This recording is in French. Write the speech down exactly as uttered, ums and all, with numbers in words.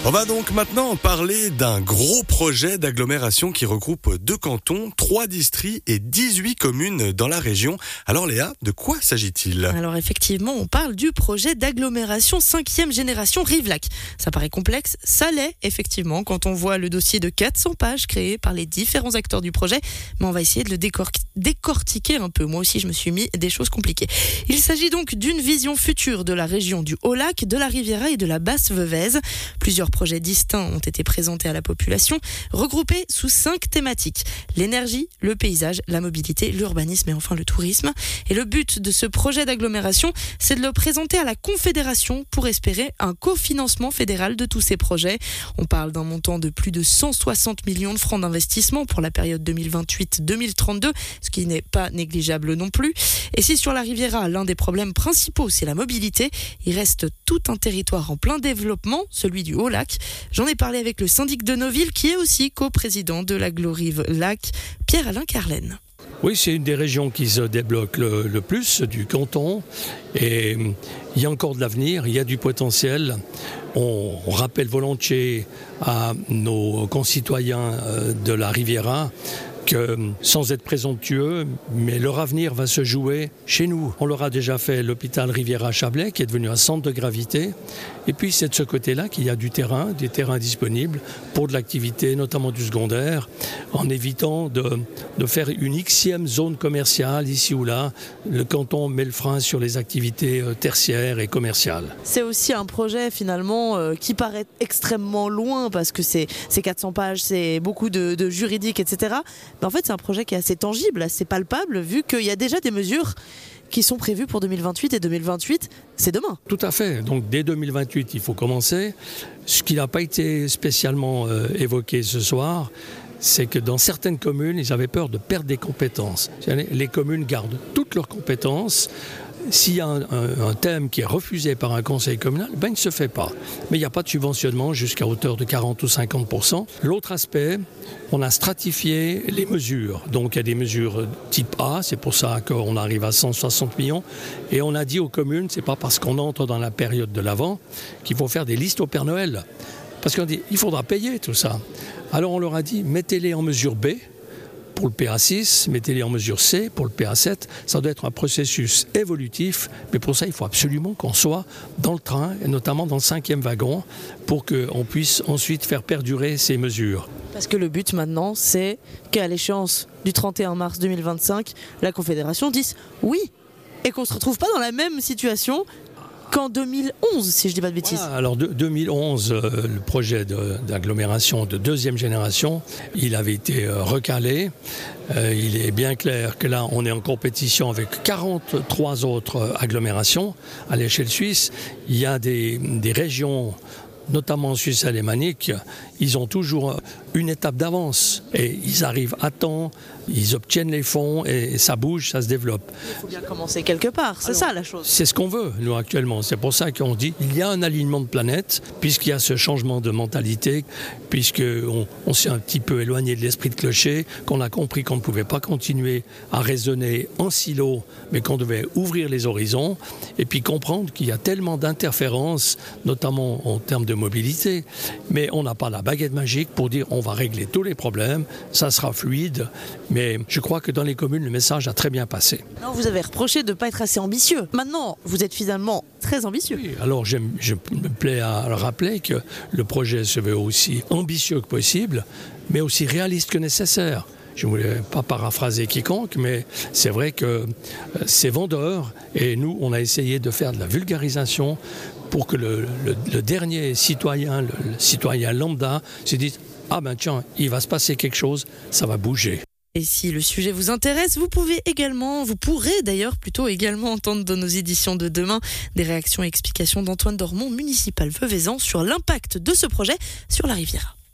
On va donc maintenant parler d'un gros projet d'agglomération qui regroupe deux cantons, trois districts et dix-huit communes dans la région. Alors Léa, de quoi s'agit-il ? Alors effectivement, on parle du projet d'agglomération cinquième génération Rivelac. Ça paraît complexe, ça l'est effectivement quand on voit le dossier de quatre cents pages créé par les différents acteurs du projet. Mais on va essayer de le décor- décortiquer un peu. Moi aussi, je me suis mis des choses compliquées. Il s'agit donc d'une vision future de la région du Haut-Lac, de la Riviera et de la Basse-Veuvez. Plusieurs projets distincts ont été présentés à la population, regroupés sous cinq thématiques. L'énergie, le paysage, la mobilité, l'urbanisme et enfin le tourisme. Et le but de ce projet d'agglomération, c'est de le présenter à la Confédération pour espérer un cofinancement fédéral de tous ces projets. On parle d'un montant de plus de cent soixante millions de francs d'investissement pour la période deux mille vingt-huit deux mille trente-deux, ce qui n'est pas négligeable non plus. Et si sur la Riviera, l'un des problèmes principaux, c'est la mobilité, il reste tout un territoire en plein développement, celui du Haut-Lac. J'en ai parlé avec le syndic de Noville, qui est aussi coprésident de l'Agglo-Rive-Lac, Pierre-Alain Carlen. Oui, c'est une des régions qui se débloque le, le plus du canton et il y a encore de l'avenir, il y a du potentiel. On, on rappelle volontiers à nos concitoyens de la Riviera que, sans être présomptueux, mais leur avenir va se jouer chez nous. On leur a déjà fait l'hôpital Riviera-Chablais, qui est devenu un centre de gravité. Et puis c'est de ce côté-là qu'il y a du terrain, des terrains disponibles pour de l'activité, notamment du secondaire, en évitant de, de faire une xième zone commerciale ici ou là. Le canton met le frein sur les activités tertiaires et commerciales. C'est aussi un projet finalement euh, qui paraît extrêmement loin parce que c'est, c'est quatre cents pages, c'est beaucoup de, de juridique, et cetera. Mais en fait, c'est un projet qui est assez tangible, assez palpable, vu qu'il y a déjà des mesures qui sont prévues pour deux mille vingt-huit, et deux mille vingt-huit, c'est demain. Tout à fait. Donc dès deux mille vingt-huit, il faut commencer. Ce qui n'a pas été spécialement euh, évoqué ce soir, c'est que dans certaines communes, ils avaient peur de perdre des compétences. Les communes gardent toutes leurs compétences. S'il y a un, un, un thème qui est refusé par un conseil communal, ben il ne se fait pas. Mais il n'y a pas de subventionnement jusqu'à hauteur de quarante ou cinquante pour cent. L'autre aspect, on a stratifié les mesures. Donc il y a des mesures type A, c'est pour ça qu'on arrive à cent soixante millions. Et on a dit aux communes, c'est pas parce qu'on entre dans la période de l'Avent qu'il faut faire des listes au Père Noël. Parce qu'on dit, il faudra payer tout ça. Alors on leur a dit, mettez-les en mesure B, pour le P A six, mettez-les en mesure C pour le P A sept. Ça doit être un processus évolutif, mais pour ça, il faut absolument qu'on soit dans le train, et notamment dans le cinquième wagon, pour qu'on puisse ensuite faire perdurer ces mesures. Parce que le but maintenant, c'est qu'à l'échéance du trente et un mars deux mille vingt-cinq, la Confédération dise oui, et qu'on ne se retrouve pas dans la même situation qu'en deux mille onze, si je ne dis pas de bêtises. Voilà, alors de, deux mille onze, euh, le projet de, d'agglomération de deuxième génération, il avait été euh, recalé. Euh, il est bien clair que là, on est en compétition avec quarante-trois autres agglomérations à l'échelle suisse. Il y a des, des régions, notamment en Suisse alémanique, ils ont toujours une étape d'avance et ils arrivent à temps, ils obtiennent les fonds et ça bouge, ça se développe. Il faut bien commencer quelque part, c'est Alors, ça la chose. C'est ce qu'on veut, nous, actuellement. C'est pour ça qu'on dit qu'il y a un alignement de planète, puisqu'il y a ce changement de mentalité, puisqu'on on s'est un petit peu éloigné de l'esprit de clocher, qu'on a compris qu'on ne pouvait pas continuer à raisonner en silo, mais qu'on devait ouvrir les horizons et puis comprendre qu'il y a tellement d'interférences, notamment en termes de mobilité, mais on n'a pas la baguette magique pour dire on va régler tous les problèmes, ça sera fluide, mais je crois que dans les communes, le message a très bien passé. Non, vous avez reproché de ne pas être assez ambitieux. Maintenant, vous êtes finalement très ambitieux. Oui, alors je, je me plais à rappeler que le projet se veut aussi ambitieux que possible, mais aussi réaliste que nécessaire. Je ne voulais pas paraphraser quiconque, mais c'est vrai que c'est vendeur et nous, on a essayé de faire de la vulgarisation pour que le, le, le dernier citoyen, le, le citoyen lambda, se dise « Ah ben tiens, il va se passer quelque chose, ça va bouger ». Et si le sujet vous intéresse, vous pouvez également, vous pourrez d'ailleurs plutôt également entendre dans nos éditions de demain des réactions et explications d'Antoine Dormont, municipal veuvezan, sur l'impact de ce projet sur la Riviera.